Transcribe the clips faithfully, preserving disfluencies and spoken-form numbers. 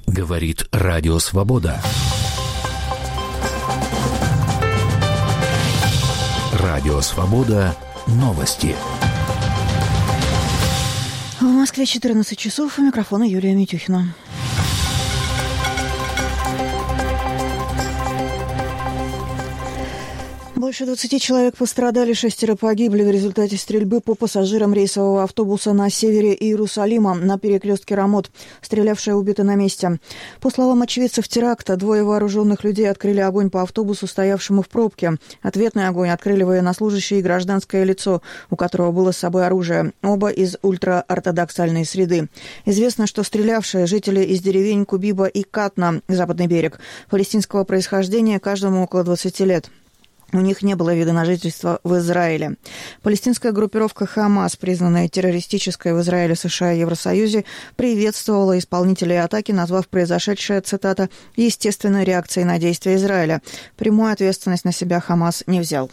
Говорит Радио Свобода. Радио Свобода. Новости. В Москве четырнадцать часов. У микрофона Юлия Митюхина. Больше двадцати человек пострадали, шестеро погибли в результате стрельбы по пассажирам рейсового автобуса на севере Иерусалима на перекрестке Рамот. Стрелявшие убиты на месте. По словам очевидцев теракта, двое вооруженных людей открыли огонь по автобусу, стоявшему в пробке. Ответный огонь открыли военнослужащие и гражданское лицо, у которого было с собой оружие. Оба из ультраортодоксальной среды. Известно, что стрелявшие жители из деревень Кубиба и Катна, западный берег, палестинского происхождения, каждому около двадцати лет. У них не было вида на жительство в Израиле. Палестинская группировка «Хамас», признанная террористической в Израиле, США и Евросоюзе, приветствовала исполнителей атаки, назвав произошедшее, цитата, «естественной реакцией на действия Израиля». Прямую ответственность на себя «Хамас» не взял.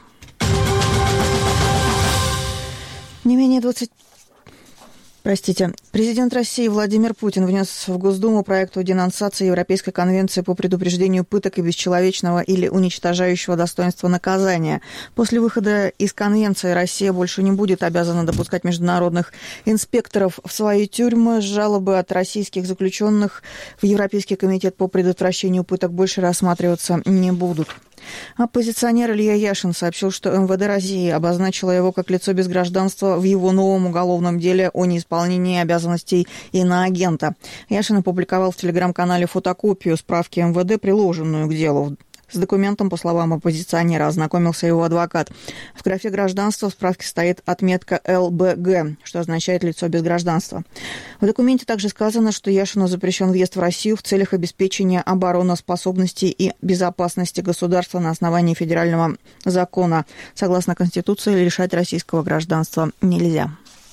Не менее двадцати... Простите. Президент России Владимир Путин внес в Госдуму проект о денонсации Европейской конвенции по предупреждению пыток и бесчеловечного или уничтожающего достоинства наказания. После выхода из конвенции Россия больше не будет обязана допускать международных инспекторов в свои тюрьмы. Жалобы от российских заключенных в Европейский комитет по предотвращению пыток больше рассматриваться не будут. Оппозиционер Илья Яшин сообщил, что эм вэ дэ России обозначило его как лицо без гражданства в его новом уголовном деле о неисполнении обязанностей иноагента. Яшин опубликовал в телеграм-канале фотокопию справки эм вэ дэ, приложенную к делу. С документом, по словам оппозиционера, ознакомился его адвокат. В графе гражданства в справке стоит отметка эл бэ гэ, что означает «лицо без гражданства». В документе также сказано, что Яшину запрещен въезд в Россию в целях обеспечения обороноспособности и безопасности государства на основании федерального закона. Согласно Конституции, лишать российского гражданства нельзя.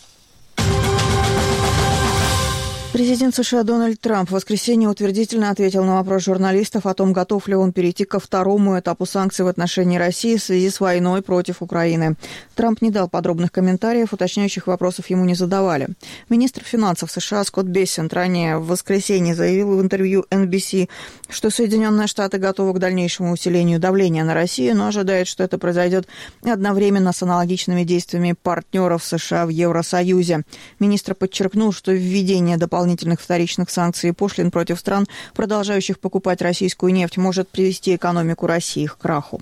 Президент США Дональд Трамп в воскресенье утвердительно ответил на вопрос журналистов о том, готов ли он перейти ко второму этапу санкций в отношении России в связи с войной против Украины. Трамп не дал подробных комментариев, уточняющих вопросов ему не задавали. Министр финансов США Скотт Бессент ранее в воскресенье заявил в интервью эн би си, что Соединенные Штаты готовы к дальнейшему усилению давления на Россию, но ожидает, что это произойдет одновременно с аналогичными действиями партнеров США в Евросоюзе. Министр подчеркнул, что введение дополнительных дополнительных вторичных санкций и пошлин против стран, продолжающих покупать российскую нефть, может привести экономику России к краху.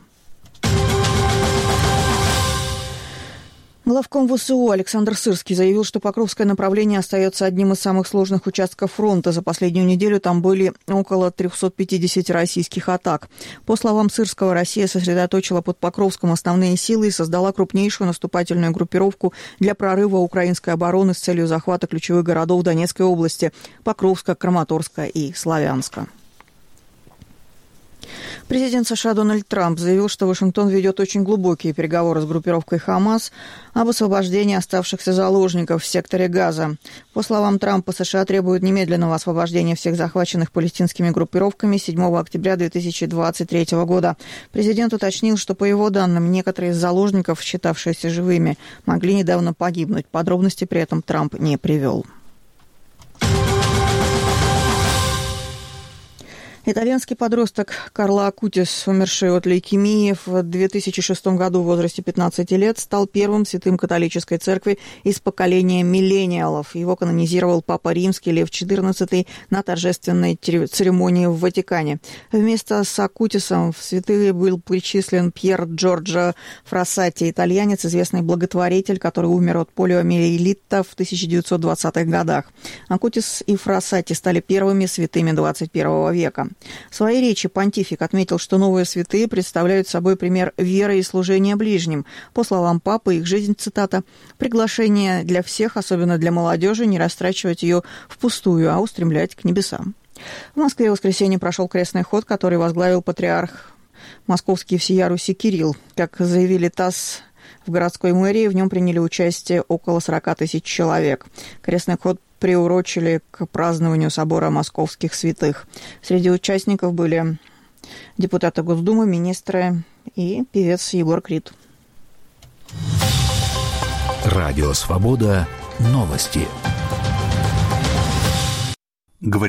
Главком вэ эс у Александр Сырский заявил, что Покровское направление остается одним из самых сложных участков фронта. За последнюю неделю там были около триста пятьдесят российских атак. По словам Сырского, Россия сосредоточила под Покровском основные силы и создала крупнейшую наступательную группировку для прорыва украинской обороны с целью захвата ключевых городов Донецкой области – Покровска, Краматорска и Славянска. Президент США Дональд Трамп заявил, что Вашингтон ведет очень глубокие переговоры с группировкой «Хамас» об освобождении оставшихся заложников в секторе Газа. По словам Трампа, США требуют немедленного освобождения всех захваченных палестинскими группировками седьмого октября две тысячи двадцать третьего года. Президент уточнил, что, по его данным, некоторые из заложников, считавшиеся живыми, могли недавно погибнуть. Подробности при этом Трамп не привел. Итальянский подросток Карло Акутис, умерший от лейкемии в две тысячи шестом году в возрасте пятнадцати лет, стал первым святым католической церкви из поколения миллениалов. Его канонизировал Папа Римский Лев четырнадцатый на торжественной церемонии в Ватикане. Вместо с Акутисом в святые был причислен Пьер Джорджо Фрассати, итальянец, известный благотворитель, который умер от полиомиелита в тысяча девятьсот двадцатых годах. Акутис и Фрассати стали первыми святыми двадцать первого века. В своей речи понтифик отметил, что новые святые представляют собой пример веры и служения ближним. По словам папы, их жизнь, цитата, «приглашение для всех, особенно для молодежи, не растрачивать ее впустую, а устремлять к небесам». В Москве в воскресенье прошел крестный ход, который возглавил патриарх московский всея Руси Кирилл. Как заявили ТАСС в городской мэрии, в нем приняли участие около сорока тысяч человек. Крестный ход приурочили к празднованию собора московских святых. Среди участников были депутаты Госдумы, министры и певец Егор Крид. Радио Свобода. Новости.